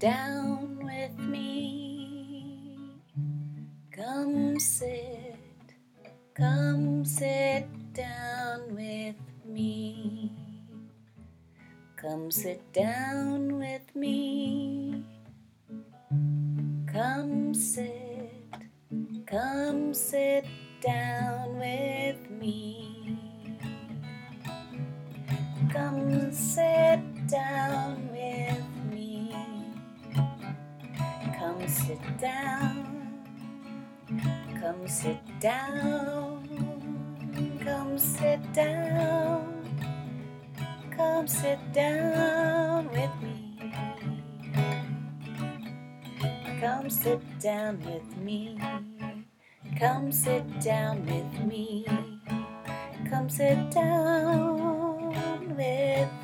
down with me. Come sit down with me. Come sit down with me. Come sit down with me. Come sit down with me. Come sit down. Come sit down. Come sit down. Come sit down with me. Come sit down with me. Come sit down with me. Come sit down with